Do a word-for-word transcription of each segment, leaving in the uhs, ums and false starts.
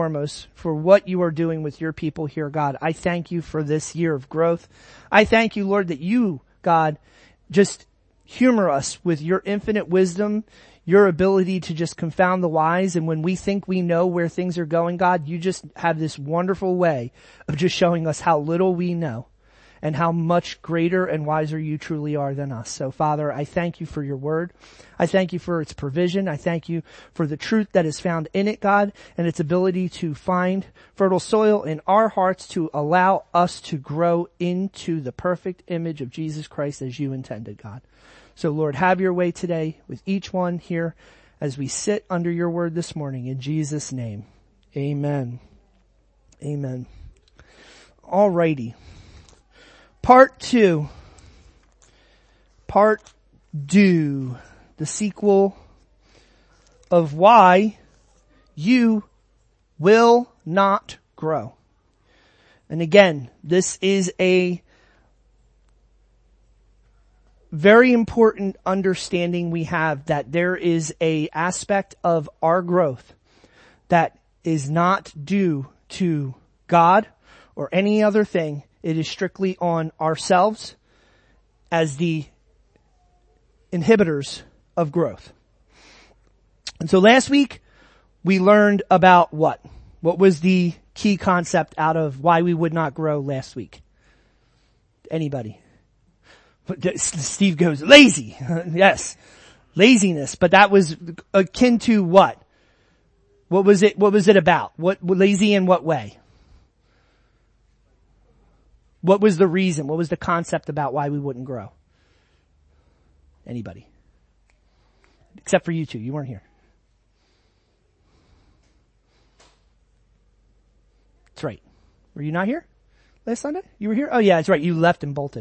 foremost for what you are doing with your people here, God. I thank you for this year of growth. I thank you, Lord, that you, God, just humor us with your infinite wisdom, your ability to just confound the wise. And when we think we know where things are going, God, you just have this wonderful way of just showing us how little we know and how much greater and wiser you truly are than us. So, Father, I thank you for your word. I thank you for its provision. I thank you for the truth that is found in it, God, and its ability to find fertile soil in our hearts to allow us to grow into the perfect image of Jesus Christ as you intended, God. So, Lord, have your way today with each one here as we sit under your word this morning. In Jesus' name, amen. Amen. All righty. Part two. Part two. The sequel of why you will not grow. And again, this is a very important understanding we have that there is a aspect of our growth that is not due to God or any other thing. It is strictly on ourselves as the inhibitors of growth. And so last week we learned about what? What was the key concept out of why we would not grow last week? Anybody? Steve goes, lazy. Yes. Laziness. But that was akin to what? What was it, what was it about? What, lazy in what way? What was the reason? What was the concept about why we wouldn't grow? Anybody? Except for you two. You weren't here. That's right. Were you not here last Sunday? You were here? Oh yeah, that's right. You left and bolted.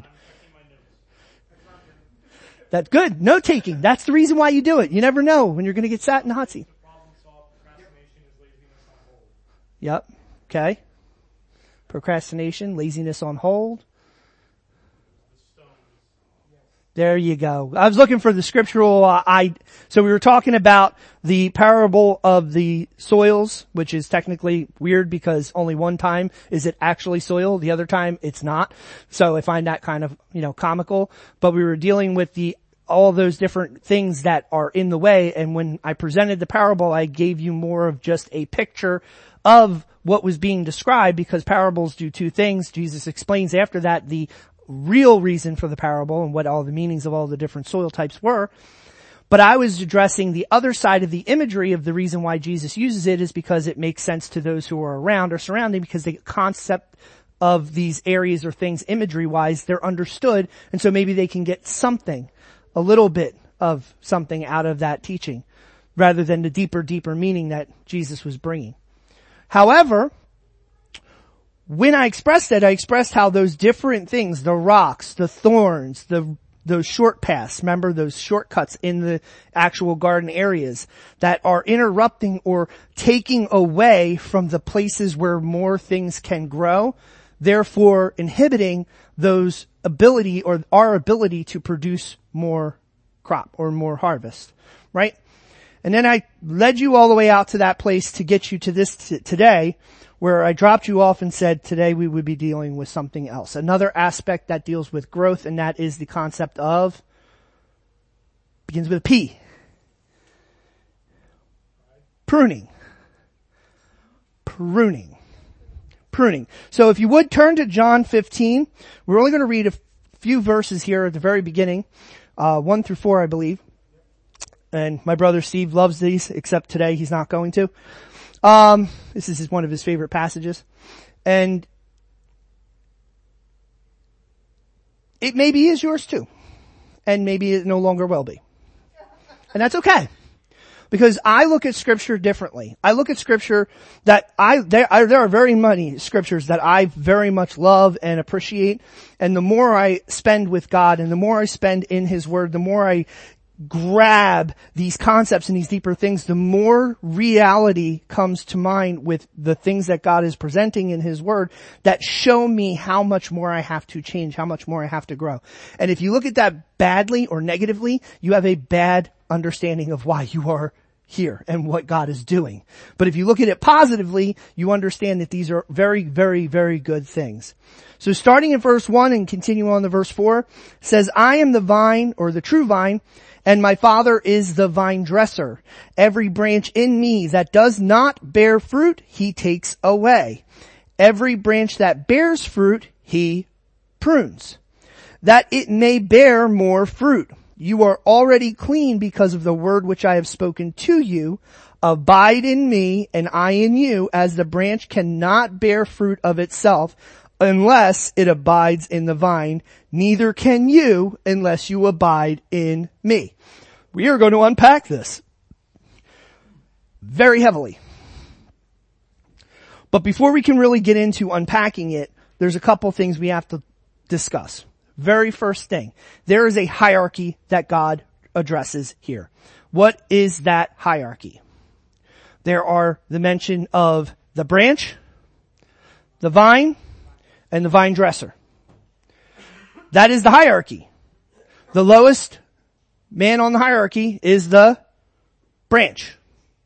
That's good. Note taking. That's the reason why you do it. You never know when you're going to get sat in the hot seat. Yep. Okay. Procrastination, laziness on hold. There you go. I was looking for the scriptural, uh, I, so we were talking about the parable of the soils, which is technically weird because only one time is it actually soil, the other time it's not. So I find that kind of, you know, comical. But we were dealing with the, all those different things that are in the way. And when I presented the parable, I gave you more of just a picture of what was being described, because parables do two things. Jesus explains after that the real reason for the parable and what all the meanings of all the different soil types were. But I was addressing the other side of the imagery of the reason why Jesus uses it is because it makes sense to those who are around or surrounding, because the concept of these areas or things imagery wise, they're understood. And so maybe they can get something, a little bit of something out of that teaching rather than the deeper, deeper meaning that Jesus was bringing. However, when I expressed that, I expressed how those different things, the rocks, the thorns, the those short paths, remember those shortcuts in the actual garden areas that are interrupting or taking away from the places where more things can grow, therefore inhibiting those ability or our ability to produce more crop or more harvest, right? And then I led you all the way out to that place to get you to this t- today, where I dropped you off and said today we would be dealing with something else. Another aspect that deals with growth, and that is the concept of, begins with a P. Pruning. Pruning. Pruning. So if you would turn to John fifteen, we're only going to read a few verses here at the very beginning, uh, one through four, I believe. And my brother Steve loves these, except today he's not going to. Um, this is one of his favorite passages. And it maybe is yours too. And maybe it no longer will be. And that's okay. Because I look at scripture differently. I look at scripture that I, there, I, there are very many scriptures that I very much love and appreciate. And the more I spend with God and the more I spend in His Word, the more I grab these concepts and these deeper things, the more reality comes to mind with the things that God is presenting in His Word that show me how much more I have to change, how much more I have to grow. And if you look at that badly or negatively, you have a bad understanding of why you are here and what God is doing. But if you look at it positively, you understand that these are very, very, very good things. So starting in verse one and continuing on to verse four, says, I am the vine, or the true vine, and my Father is the vine dresser. Every branch in me that does not bear fruit, he takes away. Every branch that bears fruit, he prunes, that it may bear more fruit. You are already clean because of the word which I have spoken to you. Abide in me and I in you, as the branch cannot bear fruit of itself unless it abides in the vine. Neither can you unless you abide in me. We are going to unpack this very heavily. But before we can really get into unpacking it, there's a couple things we have to discuss. Very first thing, there is a hierarchy that God addresses here. What is that hierarchy? There are the mention of the branch, the vine, and the vine dresser. That is the hierarchy. The lowest man on the hierarchy is the branch.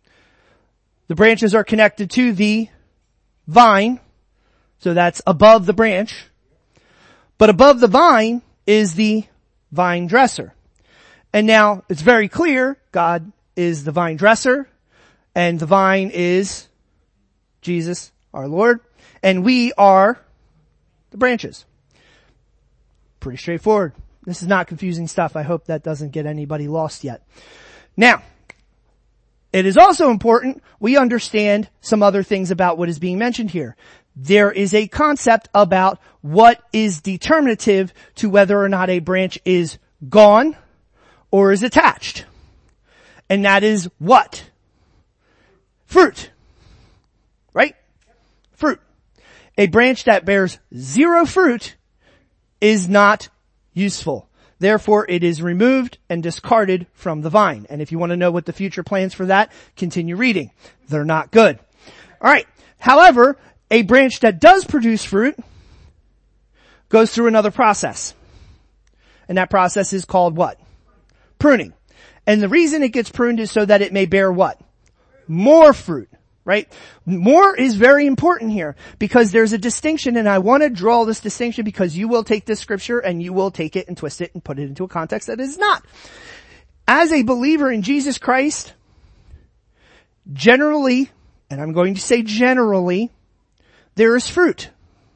The branches are connected to the vine, so that's above the branch. But above the vine is the vine dresser. And now it's very clear God is the vine dresser and the vine is Jesus, our Lord, and we are the branches. Pretty straightforward. This is not confusing stuff. I hope that doesn't get anybody lost yet. Now, it is also important we understand some other things about what is being mentioned here. There is a concept about what is determinative to whether or not a branch is gone or is attached. And that is what? Fruit. Right? Fruit. A branch that bears zero fruit is not useful. Therefore, it is removed and discarded from the vine. And if you want to know what the future plans for that, continue reading. They're not good. All right. However, a branch that does produce fruit goes through another process. And that process is called what? Pruning. And the reason it gets pruned is so that it may bear what? More fruit, right? More is very important here because there's a distinction, and I want to draw this distinction because you will take this scripture and you will take it and twist it and put it into a context that is not. As a believer in Jesus Christ, generally, and I'm going to say generally, there is fruit.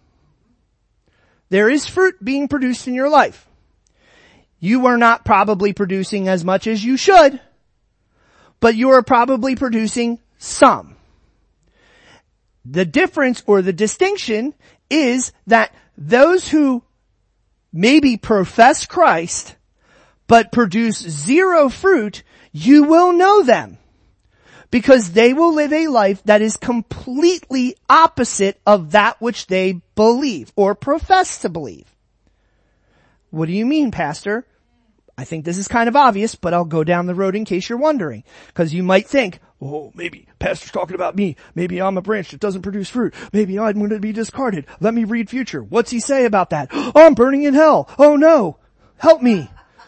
There is fruit being produced in your life. You are not probably producing as much as you should, but you are probably producing some. The difference or the distinction is that those who maybe profess Christ but produce zero fruit, you will know them. Because they will live a life that is completely opposite of that which they believe or profess to believe. What do you mean, Pastor? I think this is kind of obvious, but I'll go down the road in case you're wondering. Because you might think, oh, maybe Pastor's talking about me. Maybe I'm a branch that doesn't produce fruit. Maybe I'm going to be discarded. Let me read future. What's he say about that? Oh, I'm burning in hell. Oh no. Help me.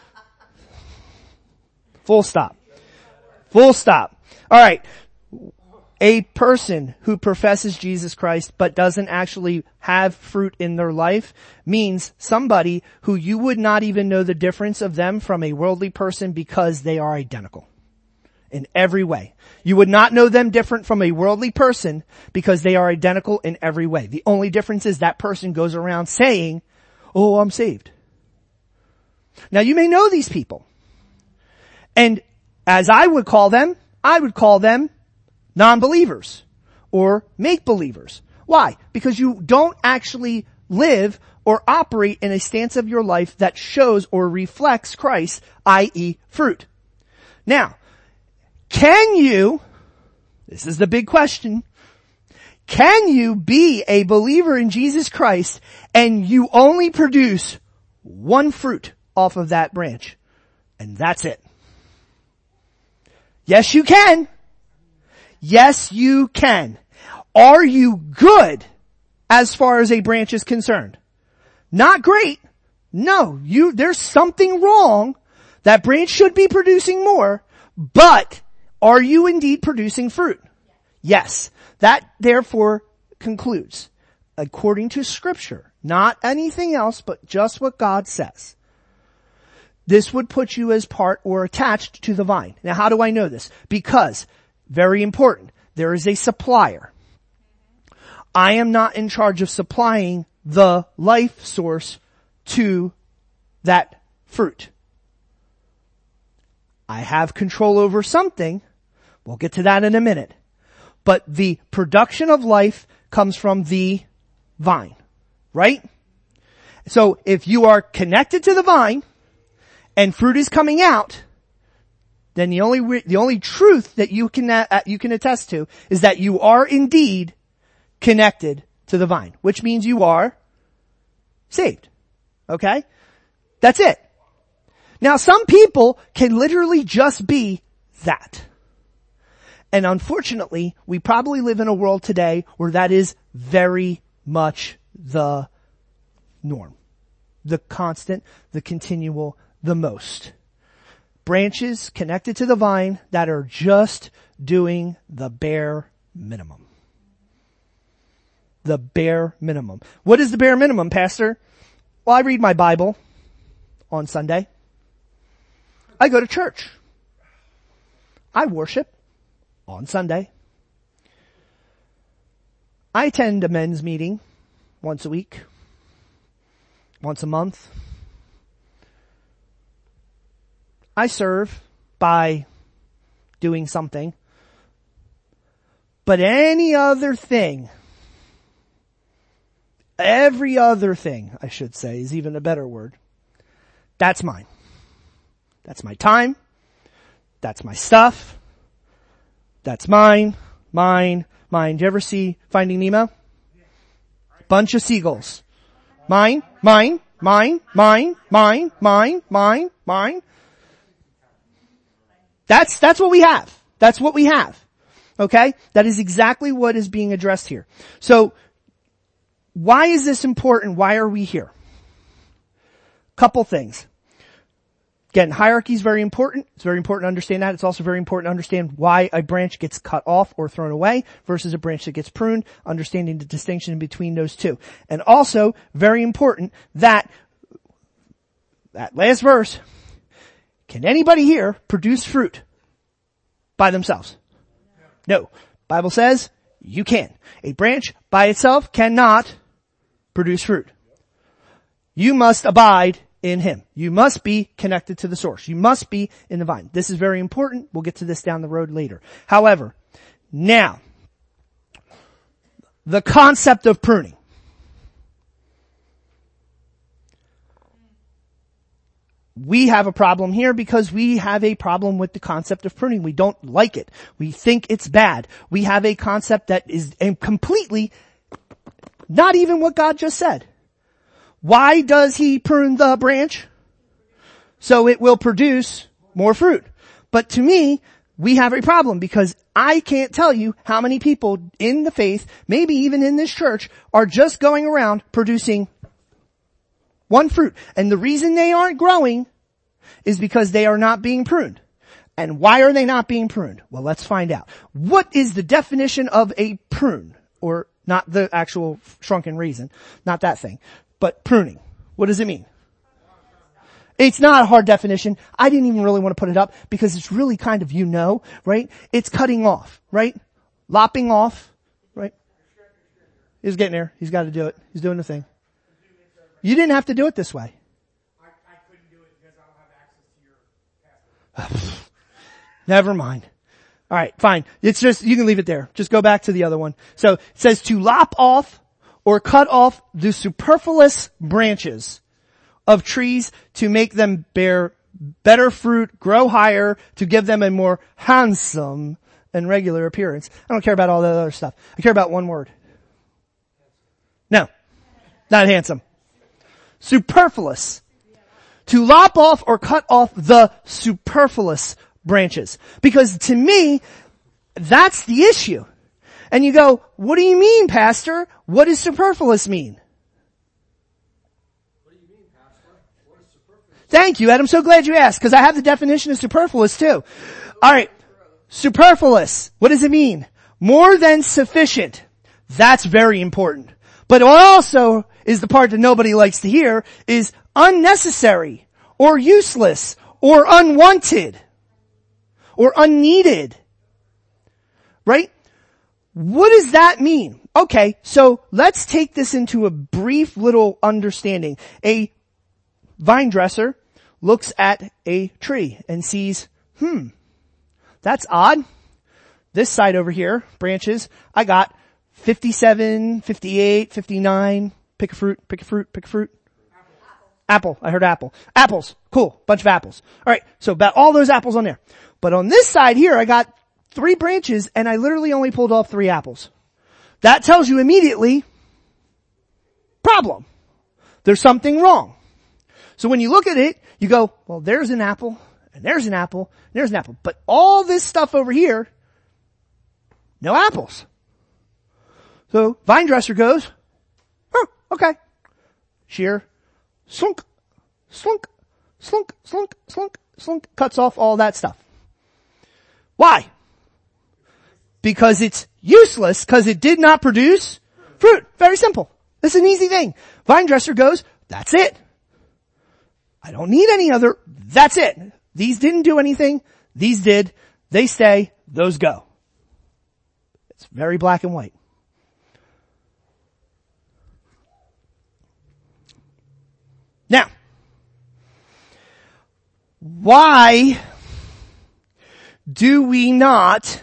Full stop. Full stop. All right. A person who professes Jesus Christ but doesn't actually have fruit in their life means somebody who you would not even know the difference of them from a worldly person because they are identical in every way. You would not know them different from a worldly person because they are identical in every way. The only difference is that person goes around saying, oh, I'm saved. Now you may know these people. And as I would call them, I would call them non-believers or make-believers. Why? Because you don't actually live or operate in a stance of your life that shows or reflects Christ, that is fruit. Now, can you, this is the big question, can you be a believer in Jesus Christ and you only produce one fruit off of that branch? And that's it. Yes, you can. Yes, you can. Are you good as far as a branch is concerned? Not great. No, you, there's something wrong. That branch should be producing more, but Are you indeed producing fruit? Yes. That therefore concludes, according to Scripture, not anything else, but just what God says. This would put you as part or attached to the vine. Now how do I know this? Because, very important, there is a supplier. I am not in charge of supplying the life source to that fruit. I have control over something. We'll get to that in a minute. But the production of life comes from the vine, right? So if you are connected to the vine and fruit is coming out, then the only the only truth that you can uh, you can attest to is that you are indeed connected to the vine, which means you are saved. Okay? That's it. Now some people can literally just be that. And unfortunately, we probably live in a world today where that is very much the norm. The constant, the continual, the most. Branches connected to the vine that are just doing the bare minimum. The bare minimum. What is the bare minimum, Pastor? Well, I read my Bible on Sunday. I go to church. I worship on Sunday. I attend a men's meeting once a week, once a month. I serve by doing something. But any other thing, every other thing, I should say, is even a better word. That's mine. That's my time. That's my stuff. That's mine, mine, mine. Did you ever see Finding Nemo? Bunch of seagulls. Mine, mine, mine, mine, mine, mine, mine, mine. That's, that's what we have. That's what we have. Okay? That is exactly what is being addressed here. So, why is this important? Why are we here? Couple things. Again, hierarchy is very important. It's very important to understand that. It's also very important to understand why a branch gets cut off or thrown away versus a branch that gets pruned, understanding the distinction between those two. And also, very important that, that last verse, can anybody here produce fruit by themselves? No. Bible says you can. A branch by itself cannot produce fruit. You must abide in Him. You must be connected to the source. You must be in the vine. This is very important. We'll get to this down the road later. However, now, the concept of pruning. We have a problem here because we have a problem with the concept of pruning. We don't like it. We think it's bad. We have a concept that is completely not even what God just said. Why does He prune the branch? So it will produce more fruit. But to me, we have a problem because I can't tell you how many people in the faith, maybe even in this church, are just going around producing one fruit. And the reason they aren't growing is because they are not being pruned. And why are they not being pruned? Well, let's find out. What is the definition of a prune? Or not the actual shrunken raisin, not that thing, but pruning. What does it mean? It's not a hard definition. I didn't even really want to put it up because it's really kind of, you know, right? It's cutting off, right? Lopping off, right? He's getting there. He's got to do it. He's doing the thing. You didn't have to do it this way. I, I couldn't do it because I don't have access to your password. Never mind. All right, fine. It's just, you can leave it there. Just go back to the other one. So it says to lop off or cut off the superfluous branches of trees to make them bear better fruit, grow higher, to give them a more handsome and regular appearance. I don't care about all that other stuff. I care about one word. No, not handsome. Superfluous. To lop off or cut off the superfluous branches. Because to me, that's the issue. And you go, what do you mean, Pastor? What does superfluous mean? What do you mean, Pastor? What is superfluous? Thank you, Ed. I'm so glad you asked, because I have the definition of superfluous too. Alright. superfluous. What does it mean? More than sufficient. That's very important. But what also is the part that nobody likes to hear is unnecessary or useless or unwanted or unneeded. Right? What does that mean? Okay, so let's take this into a brief little understanding. A vine dresser looks at a tree and sees, hmm, that's odd. This side over here, branches, I got fifty-seven, fifty-eight, fifty-nine. Pick a fruit, pick a fruit, pick a fruit. Apple. Apple. I heard apple. Apples. Cool. Bunch of apples. Alright, so about all those apples on there. But on this side here, I got three branches and I literally only pulled off three apples. That tells you immediately, problem. There's something wrong. So when you look at it, you go, well, there's an apple, and there's an apple, and there's an apple. But all this stuff over here, no apples. So vine dresser goes, oh, okay. Shear, slunk, slunk, slunk, slunk, slunk, slunk, cuts off all that stuff. Why? Because it's useless, because it did not produce fruit. Very simple. It's an easy thing. Vine dresser goes, that's it. I don't need any other, that's it. These didn't do anything, these did, they stay, those go. It's very black and white. Now, why do we not,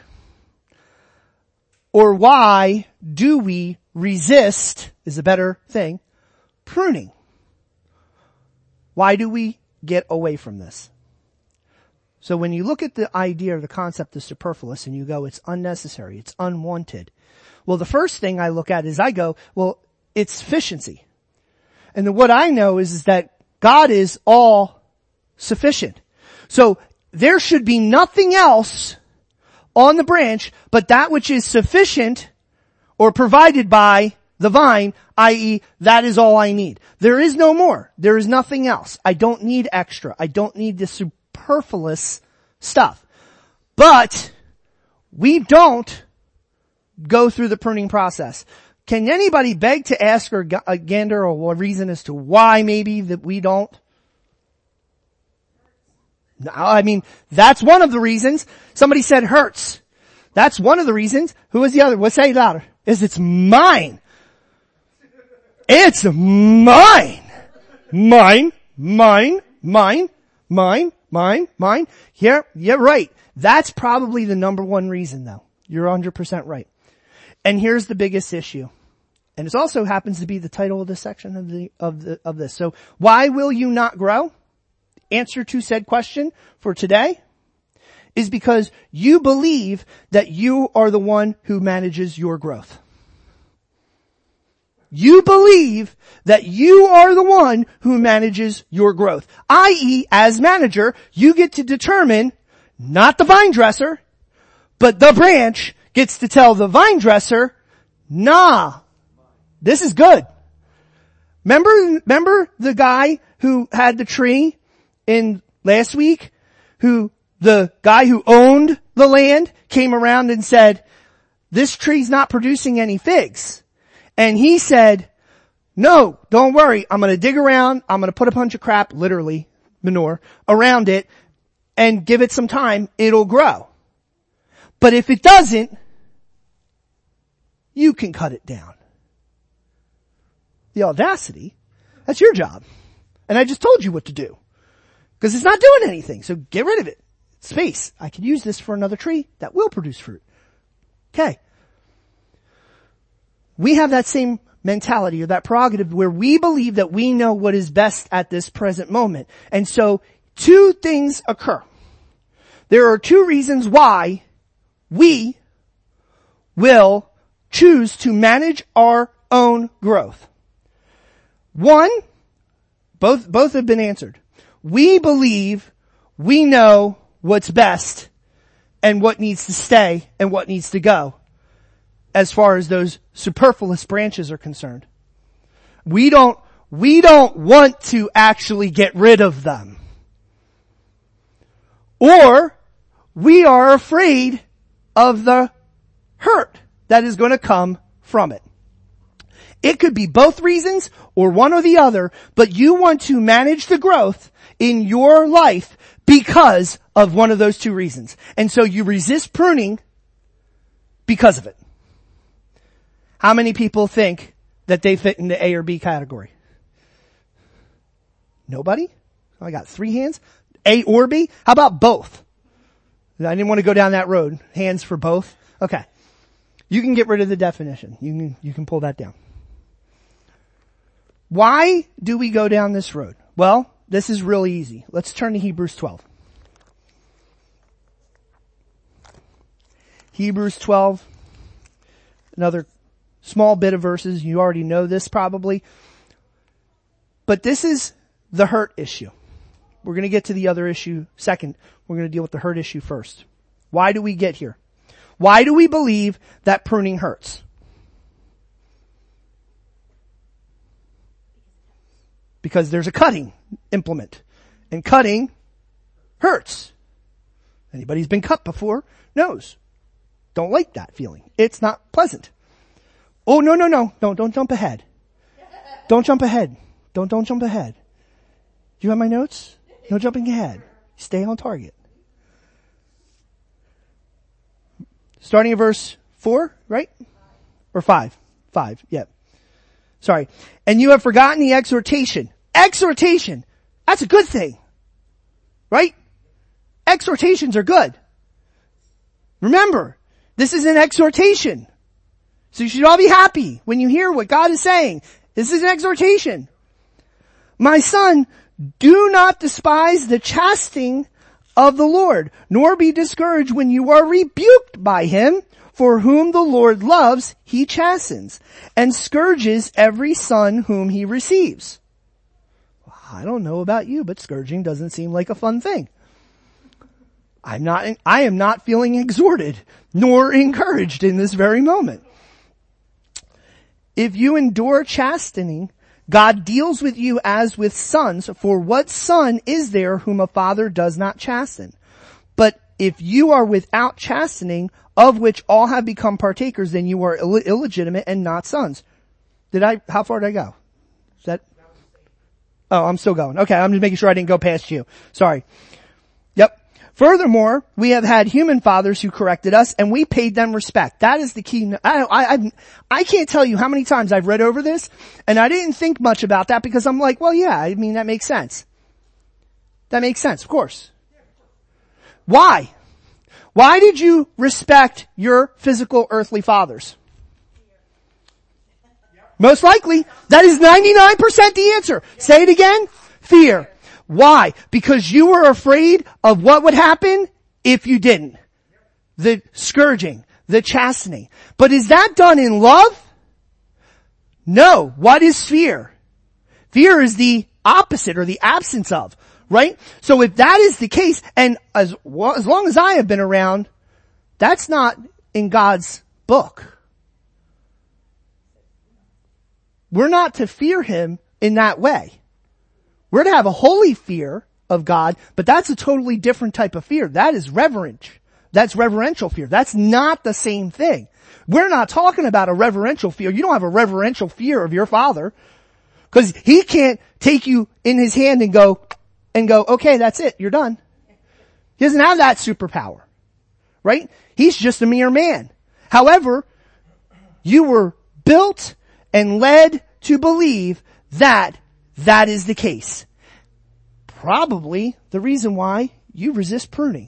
or why do we resist, is a better thing, pruning? Why do we get away from this? So when you look at the idea or the concept of superfluous and you go, it's unnecessary, it's unwanted. Well, the first thing I look at is I go, well, it's sufficiency. And then what I know is, is that God is all sufficient. So there should be nothing else on the branch but that which is sufficient or provided by the vine, that is, that is all I need. There is no more. There is nothing else. I don't need extra. I don't need the superfluous stuff. But we don't go through the pruning process. Can anybody beg to ask or a gander or a reason as to why maybe that we don't? No, I mean, that's one of the reasons. Somebody said hurts. That's one of the reasons. Who is the other? Let's say it louder. Is it's mine. It's mine. Mine, mine, mine, mine, mine, mine. Yeah, you're right. That's probably the number one reason though. You're one hundred percent right. And here's the biggest issue. And it also happens to be the title of this section of the, of the, of this. So why will you not grow? Answer to said question for today is because you believe that you are the one who manages your growth. You believe that you are the one who manages your growth. that is, as manager, you get to determine, not the vine dresser, but the branch gets to tell the vine dresser, nah, this is good. Remember, remember the guy who had the tree in last week? Who, the guy who owned the land came around and said, this tree's not producing any figs. And he said, no, don't worry. I'm going to dig around. I'm going to put a bunch of crap, literally manure, around it and give it some time. It'll grow. But if it doesn't, you can cut it down. The audacity, that's your job. And I just told you what to do. Because it's not doing anything. So get rid of it. Space. I can use this for another tree that will produce fruit. Okay. We have that same mentality or that prerogative where we believe that we know what is best at this present moment. And so two things occur. There are two reasons why we will choose to manage our own growth. One, both, both have been answered. We believe we know what's best and what needs to stay and what needs to go as far as those superfluous branches are concerned. We don't, we don't want to actually get rid of them. Or we are afraid of the hurt that is going to come from it. It could be both reasons or one or the other, but you want to manage the growth in your life because of one of those two reasons. And so you resist pruning because of it. How many people think that they fit in the A or B category? Nobody? I got three hands. A or B? How about both? I didn't want to go down that road. Hands for both? Okay. You can get rid of the definition. You can, you can pull that down. Why do we go down this road? Well, this is really easy. Let's turn to Hebrews twelve. Hebrews twelve. Another small bit of verses. You already know this probably. But this is the hurt issue. We're going to get to the other issue second. We're going to deal with the hurt issue first. Why do we get here? Why do we believe that pruning hurts? Because there's a cutting implement. And cutting hurts. Anybody who's been cut before knows. Don't like that feeling. It's not pleasant. Oh, no, no, no. No, don't jump ahead. Don't jump ahead. Don't, don't jump ahead. You have my notes? No jumping ahead. Stay on target. Starting at verse four, right? Or five. Five, yep. Sorry. And you have forgotten the exhortation. Exhortation. That's a good thing. Right? Exhortations are good. Remember, this is an exhortation. So you should all be happy when you hear what God is saying. This is an exhortation. My son, do not despise the chastening of the Lord, nor be discouraged when you are rebuked by him. For whom the Lord loves, he chastens, and scourges every son whom he receives. I don't know about you, but scourging doesn't seem like a fun thing. I'm not, I am not feeling exhorted, nor encouraged in this very moment. If you endure chastening, God deals with you as with sons, for what son is there whom a father does not chasten? But if you are without chastening, of which all have become partakers, then you are Ill- illegitimate and not sons. Did I, how far did I go? Is that, oh, I'm still going. Okay, I'm just making sure I didn't go past you. Sorry. Yep. Furthermore, we have had human fathers who corrected us, and we paid them respect. That is the key. I, I, I, I can't tell you how many times I've read over this, and I didn't think much about that because I'm like, well, yeah, I mean, that makes sense. That makes sense, of course. Why? Why did you respect your physical earthly fathers? Most likely, that is ninety-nine percent the answer. Say it again. Fear. Why? Because you were afraid of what would happen if you didn't. The scourging, the chastening. But is that done in love? No. What is fear? Fear is the opposite or the absence of. Right? So if that is the case, and as, well, as long as I have been around, that's not in God's book. We're not to fear him in that way. We're to have a holy fear of God, but that's a totally different type of fear. That is reverent. That's reverential fear. That's not the same thing. We're not talking about a reverential fear. You don't have a reverential fear of your father, because he can't take you in his hand and go, and go, okay, that's it, you're done. He doesn't have that superpower. Right? He's just a mere man. However, you were built and led to believe that that is the case. Probably the reason why you resist pruning.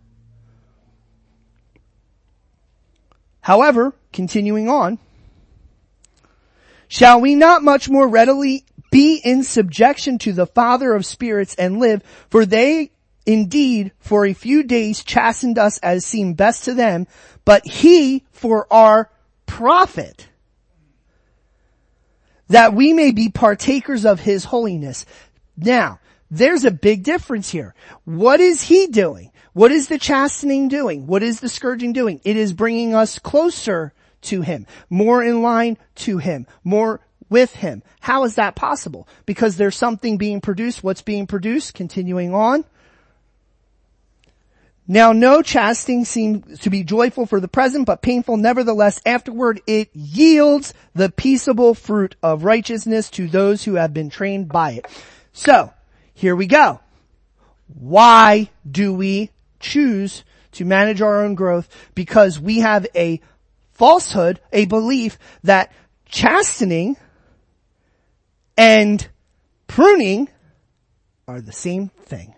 However, continuing on, shall we not much more readily be in subjection to the Father of spirits and live? For they indeed for a few days chastened us as seemed best to them, but he for our profit, that we may be partakers of his holiness. Now, there's a big difference here. What is he doing? What is the chastening doing? What is the scourging doing? It is bringing us closer to him, more in line to him, more with him. How is that possible? Because there's something being produced. What's being produced? Continuing on. Now no chastening seems to be joyful for the present, but painful nevertheless. Afterward it yields the peaceable fruit of righteousness to those who have been trained by it. So, here we go. Why do we choose to manage our own growth? Because we have a falsehood, a belief that chastening and pruning are the same thing.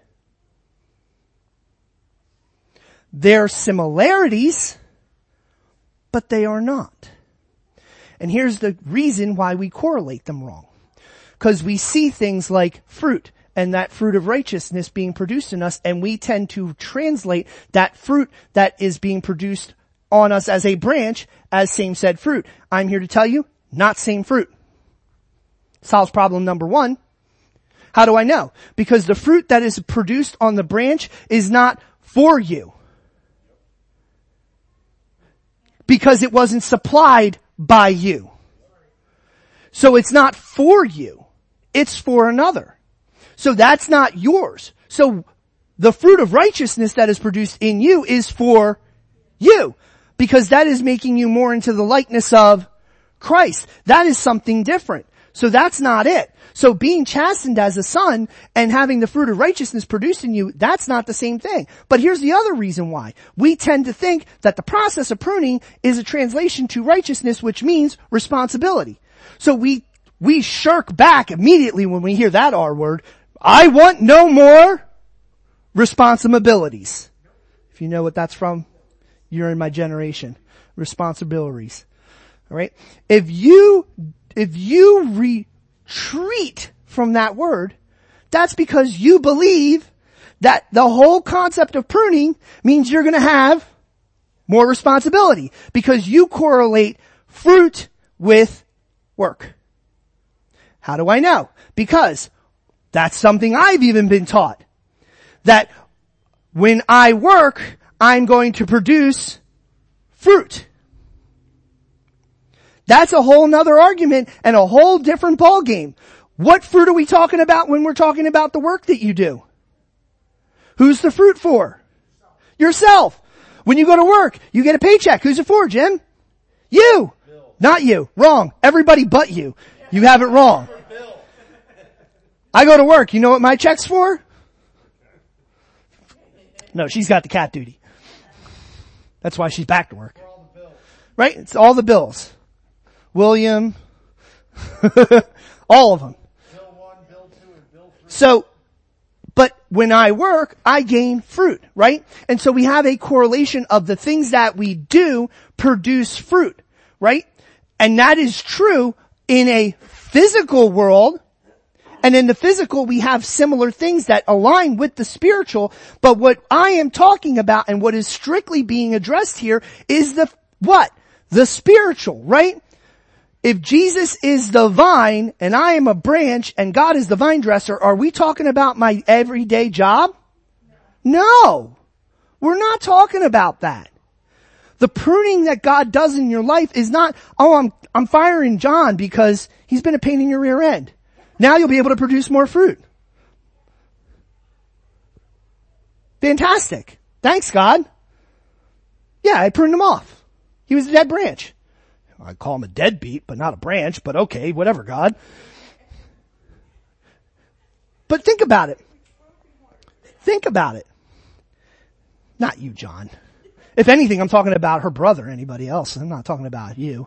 They're similarities, but they are not. And here's the reason why we correlate them wrong. Because we see things like fruit and that fruit of righteousness being produced in us, and we tend to translate that fruit that is being produced on us as a branch as same said fruit. I'm here to tell you, not same fruit. Solves problem number one. How do I know? Because the fruit that is produced on the branch is not for you. Because it wasn't supplied by you. So it's not for you. It's for another. So that's not yours. So the fruit of righteousness that is produced in you is for you. Because that is making you more into the likeness of Christ. That is something different. So that's not it. So being chastened as a son and having the fruit of righteousness produced in you, that's not the same thing. But here's the other reason why. We tend to think that the process of pruning is a translation to righteousness, which means responsibility. So we, we shirk back immediately when we hear that R word. I want no more responsibilities. If you know what that's from, you're in my generation. Responsibilities. Alright? If you If you retreat from that word, that's because you believe that the whole concept of pruning means you're going to have more responsibility because you correlate fruit with work. How do I know? Because that's something I've even been taught. That when I work, I'm going to produce fruit. That's a whole nother argument and a whole different ball game. What fruit are we talking about when we're talking about the work that you do? Who's the fruit for? Yourself. When you go to work, you get a paycheck. Who's it for, Jim? You. Bill. Not you. Wrong. Everybody but you. You have it wrong. I go to work. You know what my check's for? No, she's got the cat duty. That's why she's back to work. Right? It's all the bills. William, all of them. Bill one, Bill two, and Bill three. So, but when I work, I gain fruit, right? And so we have a correlation of the things that we do produce fruit, right? And that is true in a physical world. And in the physical, we have similar things that align with the spiritual. But what I am talking about and what is strictly being addressed here is the, what? The spiritual, right? If Jesus is the vine and I am a branch and God is the vine dresser, are we talking about my everyday job? No. We're not talking about that. The pruning that God does in your life is not, oh, I'm, I'm firing John because he's been a pain in your rear end. Now you'll be able to produce more fruit. Fantastic. Thanks, God. Yeah, I pruned him off. He was a dead branch. I call him a deadbeat, but not a branch, but okay, whatever, God. But think about it. Think about it. Not you, John. If anything, I'm talking about her brother, anybody else. I'm not talking about you.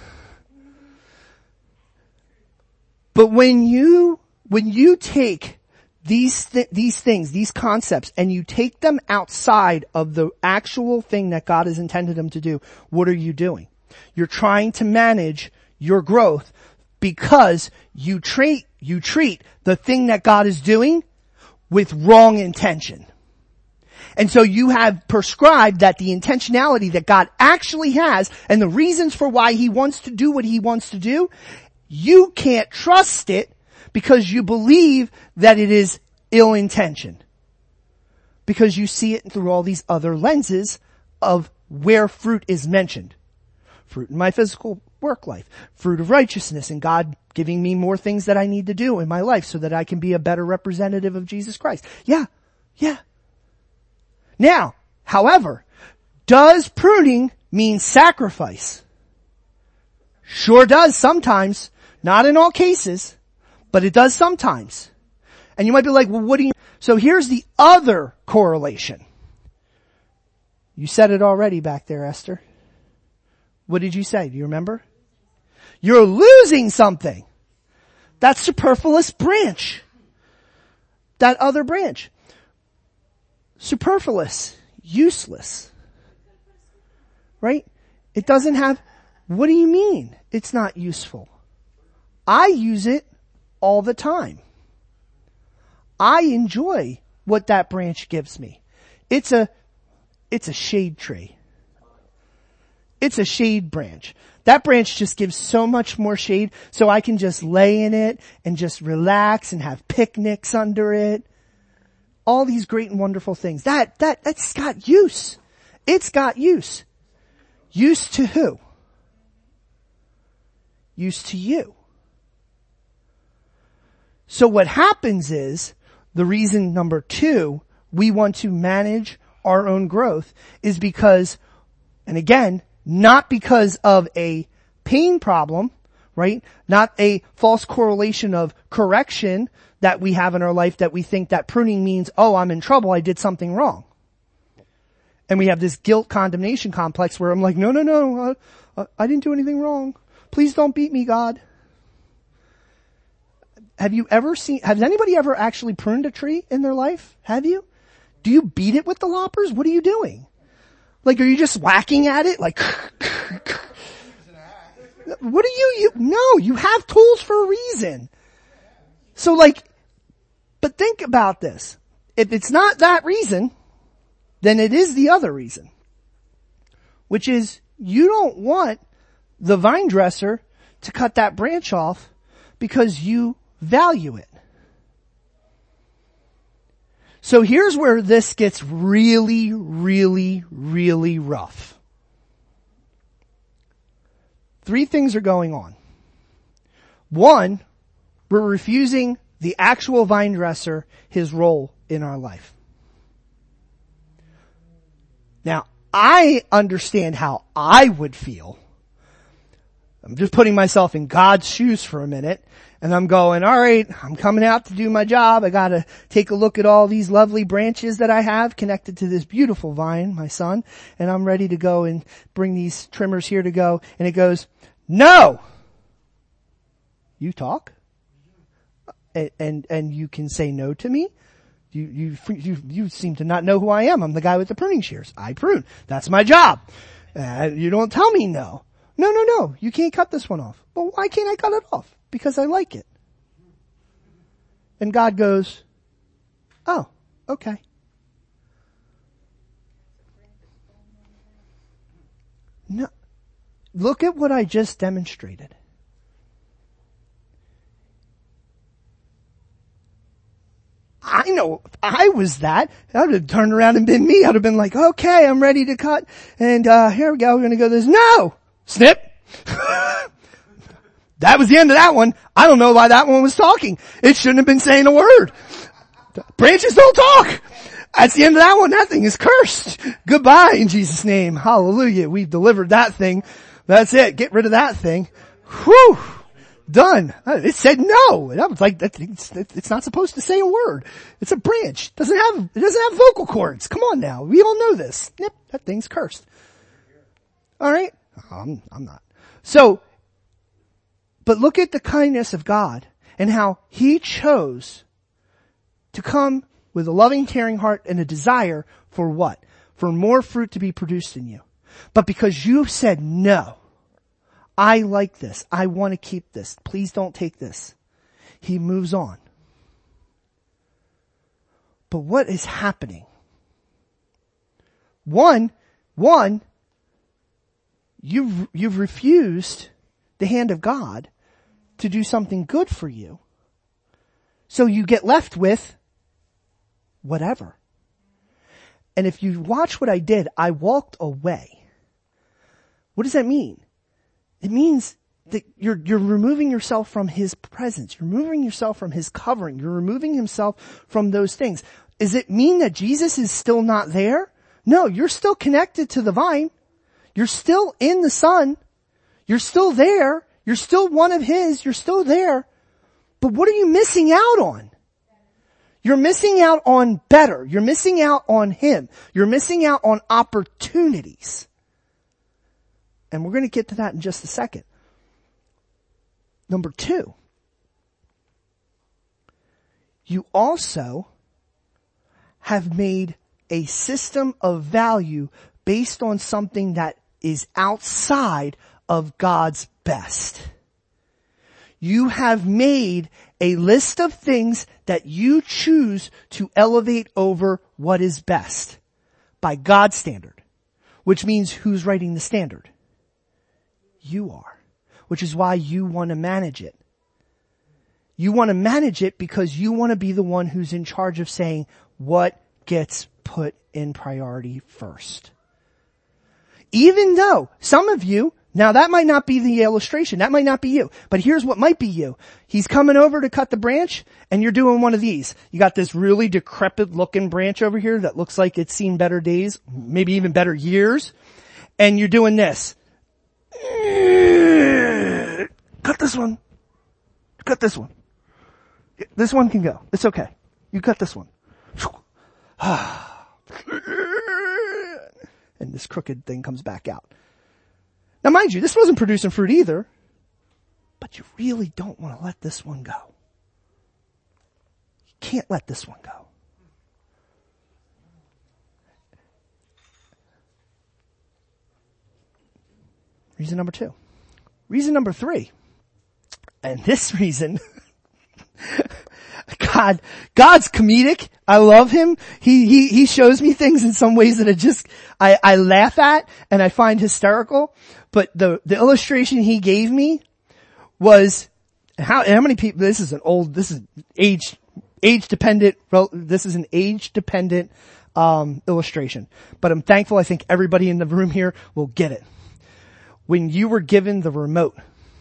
But when you, when you take these, th- these things, these concepts, and you take them outside of the actual thing that God has intended them to do, what are you doing? You're trying to manage your growth because you treat, you treat the thing that God is doing with wrong intention. And so you have prescribed that the intentionality that God actually has and the reasons for why he wants to do what he wants to do, you can't trust it because you believe that it is ill intention. Because you see it through all these other lenses of where fruit is mentioned. Fruit in my physical work life. Fruit of righteousness and God giving me more things that I need to do in my life so that I can be a better representative of Jesus Christ. Yeah. Yeah. Now, However, does pruning mean sacrifice? Sure does sometimes. Not in all cases, but it does sometimes. And you might be like, well, what do you... So here's the other correlation. You said it already back there, Esther. What did you say? Do you remember? You're losing something. That superfluous branch. That other branch. Superfluous. Useless. Right? It doesn't have... What do you mean it's not useful? I use it all the time. I enjoy what that branch gives me. It's a, it's a shade tree. It's a shade branch. That branch just gives so much more shade, so I can just lay in it and just relax and have picnics under it. All these great and wonderful things. That, that, that's got use. It's got use. Use to who? Use to you. So what happens is, the reason number two, we want to manage our own growth is because, and again, not because of a pain problem, right? Not a false correlation of correction that we have in our life that we think that pruning means, oh, I'm in trouble, I did something wrong. And we have this guilt condemnation complex where I'm like, no, no, no, I, I didn't do anything wrong. Please don't beat me, God. Have you ever seen, has anybody ever actually pruned a tree in their life? Have you? Do you beat it with the loppers? What are you doing? Like, are you just whacking at it? Like, what are you, you, no, you have tools for a reason. So like, but think about this. If it's not that reason, then it is the other reason. Which is, you don't want the vine dresser to cut that branch off because you value it. So here's where this gets really, really, really rough. Three things are going on. One, we're refusing the actual vine dresser his role in our life. Now, I understand how I would feel. I'm just putting myself in God's shoes for a minute. And I'm going, all right, I'm coming out to do my job. I gotta take a look at all these lovely branches that I have connected to this beautiful vine, my son. And I'm ready to go and bring these trimmers here to go. And it goes, no! You talk? And, and, and you can say no to me? You, you, you, you seem to not know who I am. I'm the guy with the pruning shears. I prune. That's my job. Uh, you don't tell me no. No, no, no. You can't cut this one off. Well, why can't I cut it off? Because I like it. And God goes, oh, okay. No. Look at what I just demonstrated. I know if I was that, I would have turned around and been me. I would have been like, okay, I'm ready to cut. And, uh, here we go. We're going to go this. No! Snip! That was the end of that one. I don't know why that one was talking. It shouldn't have been saying a word. Branches don't talk. That's the end of that one. That thing is cursed. Goodbye in Jesus' name. Hallelujah. We've delivered that thing. That's it. Get rid of that thing. Whew. Done. It said no. That was like, it's, it's not supposed to say a word. It's a branch. It doesn't have, it doesn't have vocal cords. Come on now. We all know this. Yep. That thing's cursed. All right. I'm, I'm not. So, but look at the kindness of God and how He chose to come with a loving, caring heart and a desire for what? For more fruit to be produced in you. But because you said no, I like this. I want to keep this. Please don't take this. He moves on. But what is happening? One, one, you've, you've refused the hand of God to do something good for you. So you get left with whatever. And if you watch what I did, I walked away. What does that mean? It means that you're, you're removing yourself from His presence. You're removing yourself from His covering. You're removing Himself from those things. Does it mean that Jesus is still not there? No, you're still connected to the vine. You're still in the Son. You're still there. You're still one of His. You're still there. But what are you missing out on? You're missing out on better. You're missing out on Him. You're missing out on opportunities. And we're going to get to that in just a second. Number two, you also have made a system of value based on something that is outside of God's best. You have made a list of things that you choose to elevate over what is best by God's standard, which means who's writing the standard? You are, which is why you want to manage it. You want to manage it because you want to be the one who's in charge of saying what gets put in priority first. Even though some of you, now that might not be the illustration, that might not be you, but here's what might be you. He's coming over to cut the branch and you're doing one of these. You got this really decrepit looking branch over here that looks like it's seen better days, maybe even better years, and you're doing this. Cut this one. Cut this one. This one can go. It's okay. You cut this one. And this crooked thing comes back out. Now mind you, this wasn't producing fruit either, but you really don't want to let this one go. You can't let this one go. Reason number two. Reason number three. And this reason, God, God's comedic. I love Him. He, he, he shows me things in some ways that I just, I, I laugh at and I find hysterical. But the, the illustration He gave me was how, how many people, this is an old, this is age, age dependent, this is an age dependent, um, illustration. But I'm thankful I think everybody in the room here will get it. When you were given the remote,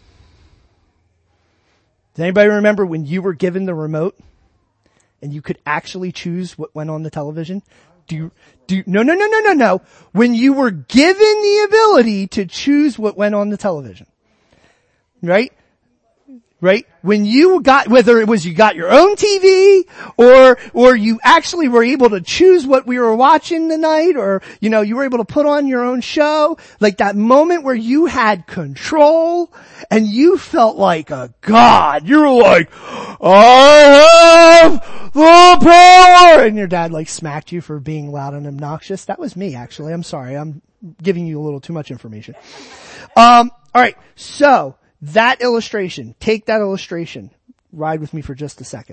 does anybody remember when you were given the remote and you could actually choose what went on the television? Do you, do, no, no, no, no, no, no. When you were given the ability to choose what went on the television. Right? Right? When you got, whether it was you got your own T V or, or you actually were able to choose what we were watching tonight or, you know, you were able to put on your own show, like that moment where you had control and you felt like a god. You were like, I have the power! And your dad like smacked you for being loud and obnoxious. That was me actually. I'm sorry. I'm giving you a little too much information. Um, alright. So, that illustration, take that illustration, ride with me for just a second.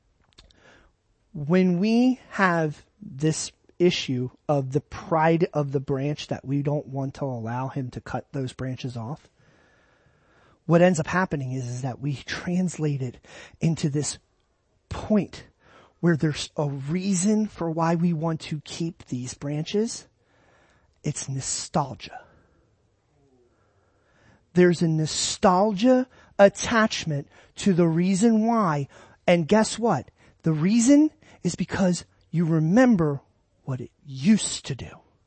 When we have this issue of the pride of the branch that we don't want to allow Him to cut those branches off, what ends up happening is, is that we translate it into this point where there's a reason for why we want to keep these branches. It's nostalgia. There's a nostalgia attachment to the reason why. And guess what? The reason is because you remember what it used to do.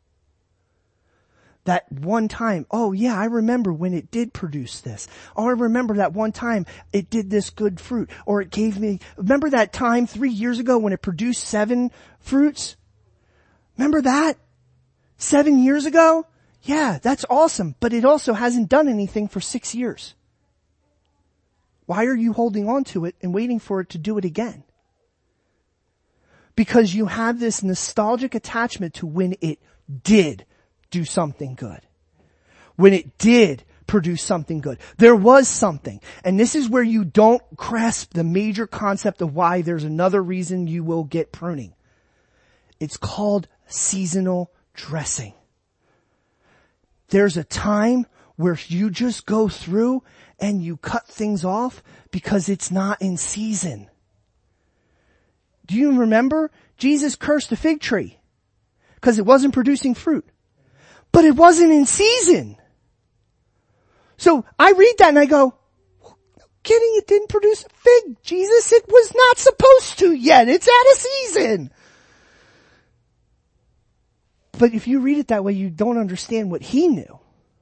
That one time, oh yeah, I remember when it did produce this. Oh, I remember that one time it did this good fruit. Or it gave me, remember that time three years ago when it produced seven fruits? Remember that? Seven years ago? Yeah, that's awesome, but it also hasn't done anything for six years. Why are you holding on to it and waiting for it to do it again? Because you have this nostalgic attachment to when it did do something good. When it did produce something good. There was something. And this is where you don't grasp the major concept of why there's another reason you will get pruning. It's called seasonal dressing. There's a time where you just go through and you cut things off because it's not in season. Do you remember? Jesus cursed the fig tree because it wasn't producing fruit. But it wasn't in season. So I read that and I go, no kidding, it didn't produce a fig, Jesus. It was not supposed to yet. It's out of season. but if you read it that way, you don't understand what he knew.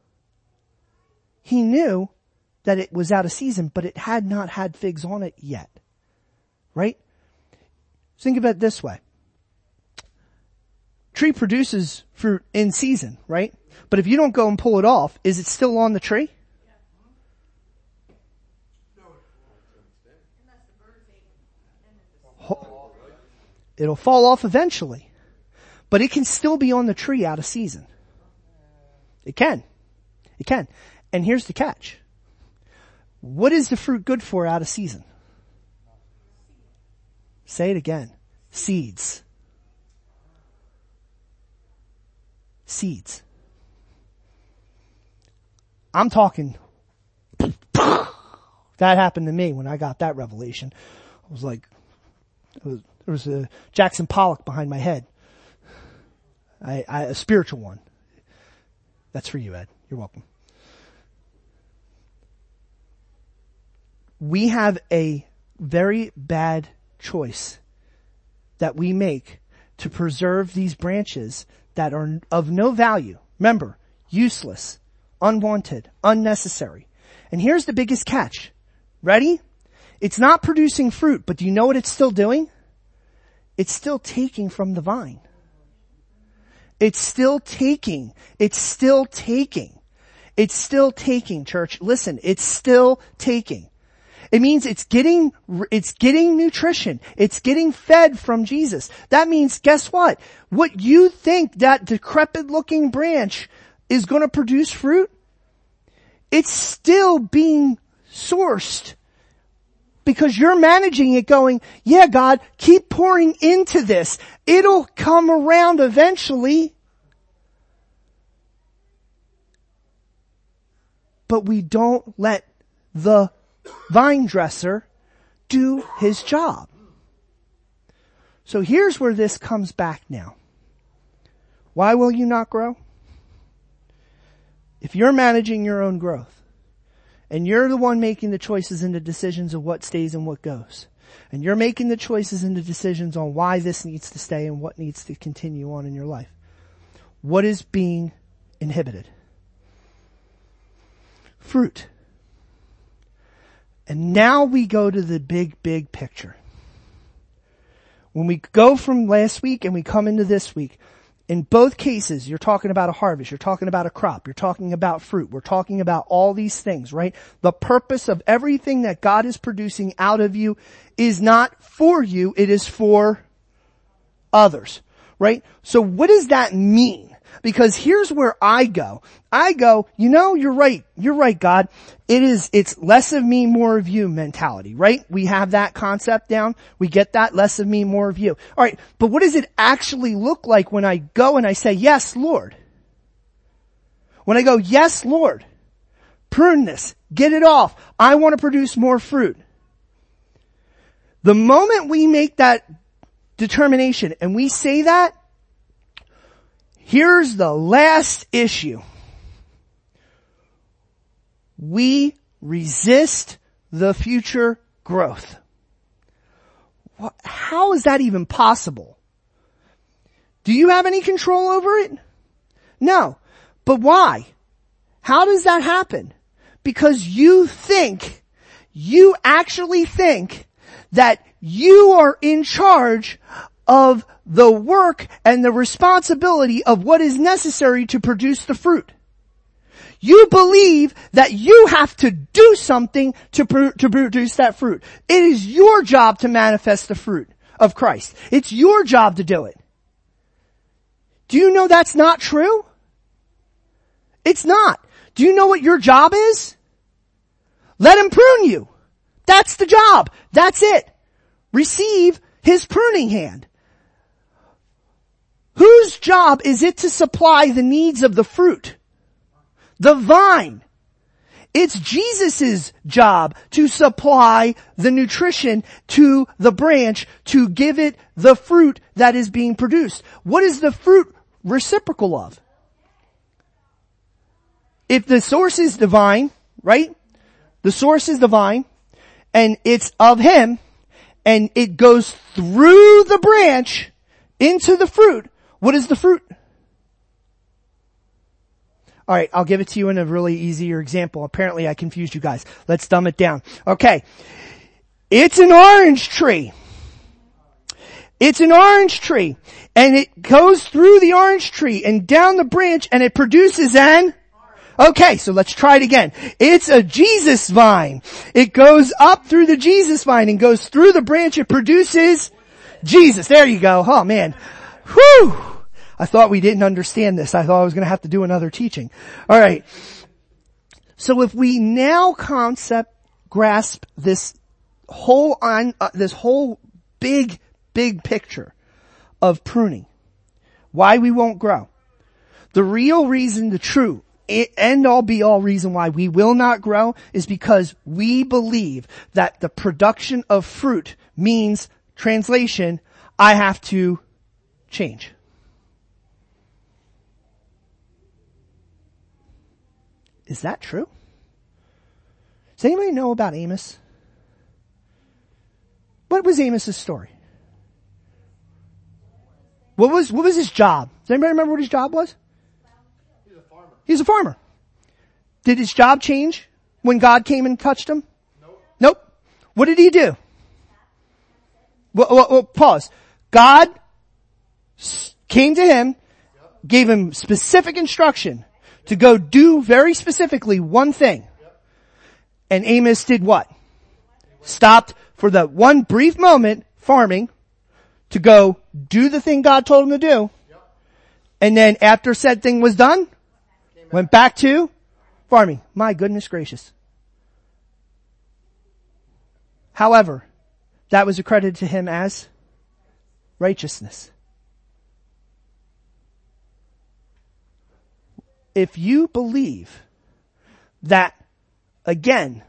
He knew that it was out of season, but it had not had figs on it yet. Right? Think about it this way. Tree produces fruit in season, right? But if you don't go and pull it off, is it still on the tree? It'll fall off eventually. But it can still be on the tree out of season. It can. It can. And here's the catch. What is the fruit good for out of season? Say it again. Seeds. Seeds. I'm talking, that happened to me when I got that revelation. I was like, it was, there was a Jackson Pollock behind my head. I, I, a spiritual one. That's for you, Ed. You're welcome. We have a very bad choice that we make to preserve these branches that are of no value. Remember, useless, unwanted, unnecessary. And here's the biggest catch. Ready? It's not producing fruit, but do you know what it's still doing? It's still taking from the vine. It's still taking. It's still taking. It's still taking, church. Listen, it's still taking. It means it's getting, it's getting nutrition. It's getting fed from Jesus. That means, guess what? What you think that decrepit looking branch is going to produce fruit, it's still being sourced. Because you're managing it going, yeah, God, keep pouring into this. It'll come around eventually. But we don't let the vine dresser do his job. So here's where this comes back now. Why will you not grow? If you're managing your own growth, and you're the one making the choices and the decisions of what stays and what goes, and you're making the choices and the decisions on why this needs to stay and what needs to continue on in your life, what is being inhibited? Fruit. And now we go to the big, big picture. When we go from last week and we come into this week, in both cases, you're talking about a harvest, you're talking about a crop, you're talking about fruit, we're talking about all these things, right? The purpose of everything that God is producing out of you is not for you, it is for others, right? So what does that mean? Because here's where I go. I go, you know, you're right. You're right, God. It is, it's less of me, more of you mentality, right? We have that concept down. We get that, less of me, more of you. All right. But what does it actually look like when I go and I say, yes, Lord? When I go, yes, Lord, prune this, get it off. I want to produce more fruit. The moment we make that determination and we say that, here's the last issue. We resist the future growth. How is that even possible? Do you have any control over it? No. But why? How does that happen? Because you think, you actually think that you are in charge of the work and the responsibility of what is necessary to produce the fruit. You believe that you have to do something to, pr- to produce that fruit. It is your job to manifest the fruit of Christ. It's your job to do it. Do you know that's not true? It's not. Do you know what your job is? Let him prune you. That's the job. That's it. Receive his pruning hand. Whose job is it to supply the needs of the fruit? The vine. It's Jesus' job to supply the nutrition to the branch to give it the fruit that is being produced. What is the fruit reciprocal of? If the source is divine, right? The source is divine and it's of him and it goes through the branch into the fruit. What is the fruit? Alright, I'll give it to you in a really easier example. Apparently I confused you guys. Let's dumb it down. Okay. It's an orange tree. It's an orange tree. And it goes through the orange tree and down the branch and it produces an... Okay, so let's try it again. It's a Jesus vine. It goes up through the Jesus vine and goes through the branch. It produces Jesus. There you go. Oh man. Whew. I thought we didn't understand this. I thought I was going to have to do another teaching. All right. So if we now concept grasp this whole on uh, this whole big big picture of pruning, why we won't grow. The real reason, the true end all be all reason why we will not grow is because we believe that the production of fruit means, translation, I have to change. Is that true? Does anybody know about Amos? What was Amos's story? What was, what was his job? Does anybody remember what his job was? He's a farmer. He's a farmer. Did his job change when God came and touched him? Nope. Nope. What did he do? Well, well, well pause. God came to him, yep. Gave him specific instruction to go do very specifically one thing. Yep. And Amos did what? Stopped for the one brief moment farming to go do the thing God told him to do. Yep. And then after said thing was done, back. went back to farming. My goodness gracious. However, that was accredited to him as righteousness. If you believe that, again,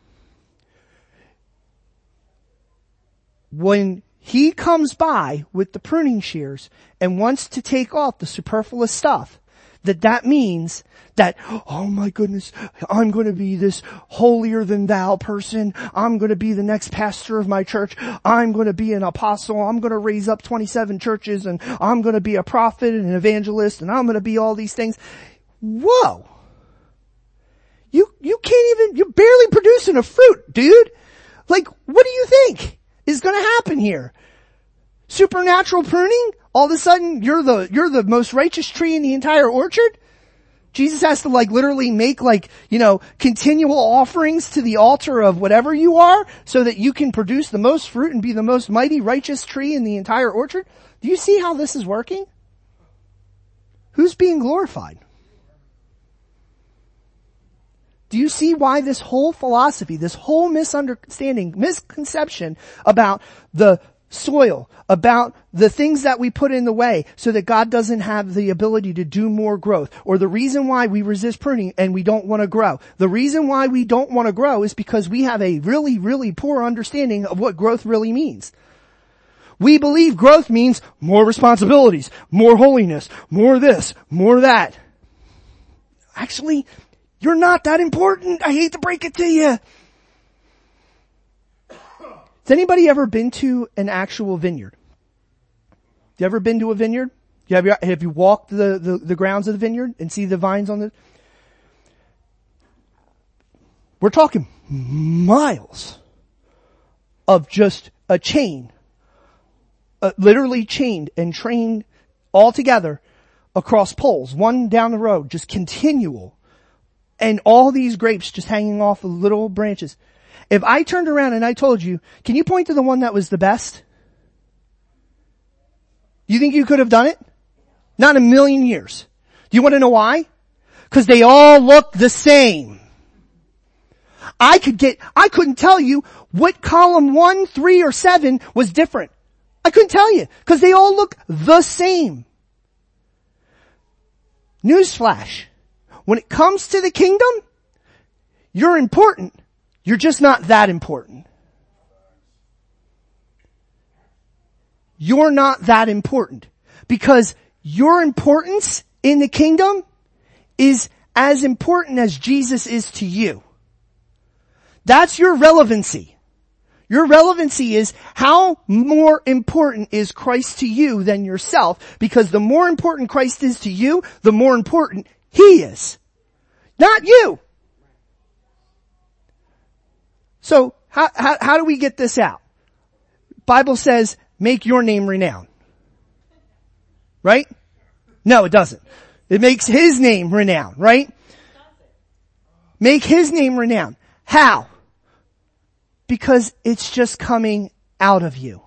when he comes by with the pruning shears and wants to take off the superfluous stuff, that that means that, oh my goodness, I'm going to be this holier than thou person. I'm going to be the next pastor of my church. I'm going to be an apostle. I'm going to raise up twenty-seven churches and I'm going to be a prophet and an evangelist and I'm going to be all these things. Whoa. You, you can't even, you're barely producing a fruit, dude. Like, what do you think is going to happen here? Supernatural pruning? All of a sudden, you're the, you're the most righteous tree in the entire orchard? Jesus has to like literally make like, you know, continual offerings to the altar of whatever you are so that you can produce the most fruit and be the most mighty righteous tree in the entire orchard? Do you see how this is working? Who's being glorified? Do you see why this whole philosophy, this whole misunderstanding, misconception about the soil, about the things that we put in the way so that God doesn't have the ability to do more growth, or the reason why we resist pruning and we don't want to grow. The reason why we don't want to grow is because we have a really, really poor understanding of what growth really means. We believe growth means more responsibilities, more holiness, more this, more that. Actually, you're not that important. I hate to break it to you. Has anybody ever been to an actual vineyard? You ever been to a vineyard? Have you, have you walked the, the, the grounds of the vineyard and see the vines on the... We're talking miles of just a chain, uh, literally chained and trained all together across poles, one down the road, just continual. And all these grapes just hanging off of little branches. If I turned around and I told you, can you point to the one that was the best? You think you could have done it? Not in a million years. Do you want to know why? Because they all look the same. I could get, I couldn't tell you what column one, three, or seven was different. I couldn't tell you because they all look the same. Newsflash. When it comes to the kingdom, you're important. You're just not that important. You're not that important because your importance in the kingdom is as important as Jesus is to you. That's your relevancy. Your relevancy is how more important is Christ to you than yourself, because the more important Christ is to you, the more important He is Not you. So how, how, how do we get this out? Bible says, make your name renowned. Right? No, it doesn't. It makes his name renowned, right? Make his name renowned. How? Because it's just coming out of you.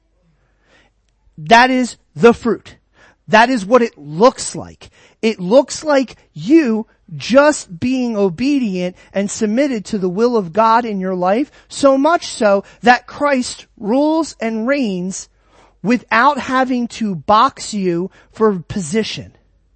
That is the fruit. That is what it looks like. It looks like you just being obedient and submitted to the will of God in your life, so much so that Christ rules and reigns without having to box you for position.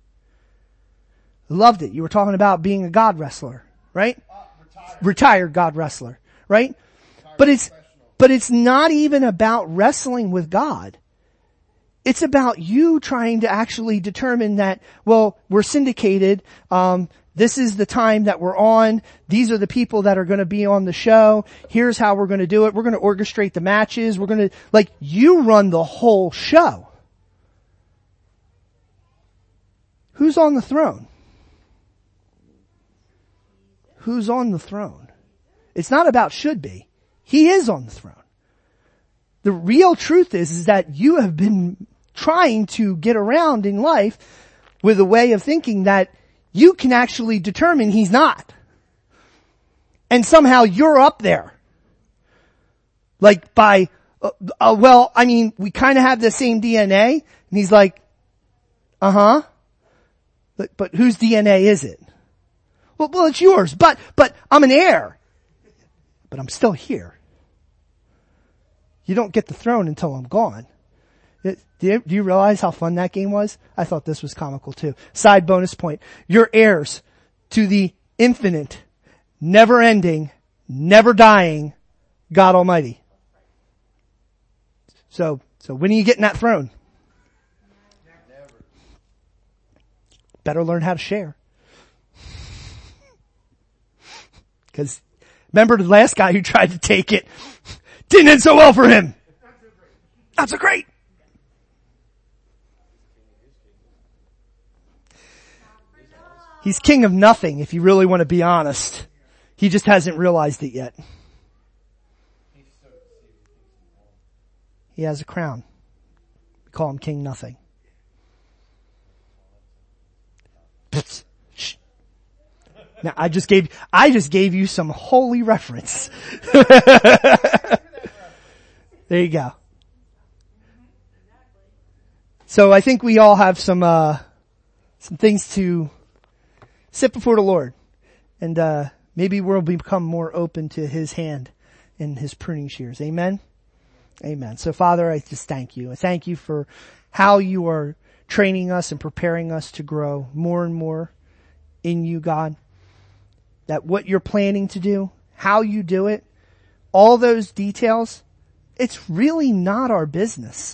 Loved it. You were talking about being a God wrestler, right? Uh, retired. Retired God wrestler, right? Retired But it's, professional. but it's not even about wrestling with God. It's about you trying to actually determine that, well, we're syndicated, um, this is the time that we're on, these are the people that are going to be on the show, here's how we're going to do it, we're going to orchestrate the matches, we're going to, like, you run the whole show. Who's on the throne? Who's on the throne? It's not about should be. He is on the throne. The real truth is, is that you have been trying to get around in life with a way of thinking that you can actually determine he's not. And somehow you're up there. Like by, uh, uh, well, I mean, we kind of have the same D N A. And he's like, uh-huh. But, but whose D N A is it? Well, well, it's yours, but, but I'm an heir. But I'm still here. You don't get the throne until I'm gone. It, do, you, do you realize how fun that game was? I thought this was comical too. Side bonus point. You're heirs to the infinite, never ending, never dying God Almighty. So, so when are you getting that throne? Never. Better learn how to share. Cause remember the last guy who tried to take it didn't end so well for him. Not so great. He's king of nothing, if you really want to be honest. He just hasn't realized it yet. He has a crown. We call him King Nothing. Shh. Now I just gave, I just gave you some holy reference. There you go. So I think we all have some, uh, some things to sit before the Lord. And, uh, maybe we'll become more open to his hand and his pruning shears. Amen? Amen. So Father, I just thank you. I thank you for how you are training us and preparing us to grow more and more in you, God. That what you're planning to do, how you do it, all those details, it's really not our business.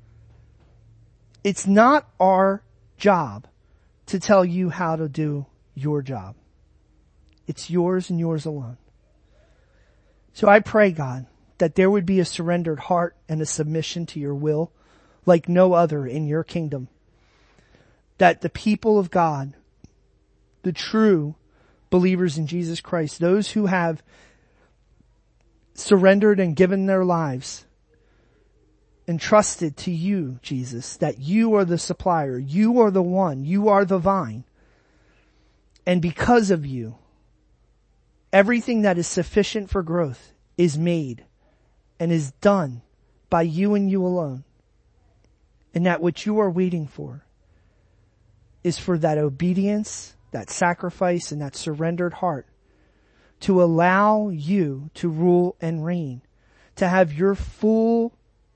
It's not our job to tell you how to do your job. It's yours and yours alone. So I pray, God, that there would be a surrendered heart and a submission to your will like no other in your kingdom. That the people of God, the true believers in Jesus Christ, those who have surrendered and given their lives, entrusted to you, Jesus, that you are the supplier, you are the one, you are the vine. And because of you, everything that is sufficient for growth is made and is done by you and you alone. And that what you are waiting for is for that obedience, that sacrifice, and that surrendered heart to allow you to rule and reign, to have your full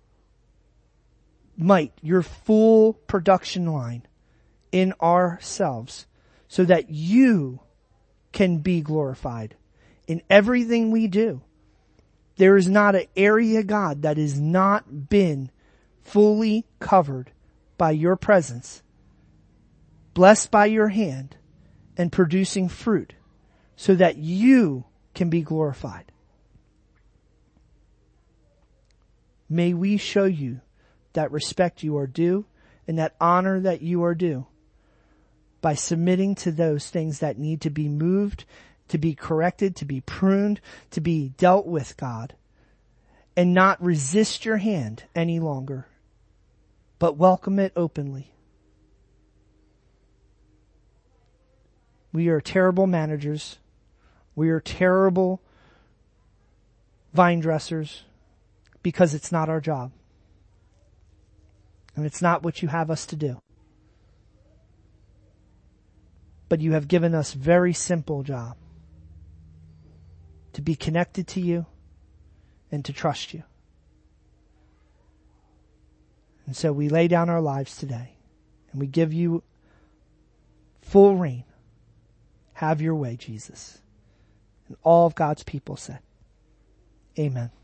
might, your full production line in ourselves so that you can be glorified in everything we do. There is not an area, God, that has not been fully covered by your presence, blessed by your hand, and producing fruit so that you can be glorified. May we show you that respect you are due and that honor that you are due by submitting to those things that need to be moved, to be corrected, to be pruned, to be dealt with, God, and not resist your hand any longer, but welcome it openly. We are terrible managers. We are terrible vine dressers because it's not our job. And it's not what you have us to do. But you have given us very simple job. To be connected to you and to trust you. And so we lay down our lives today and we give you full reign. Have your way, Jesus. And all of God's people said, amen.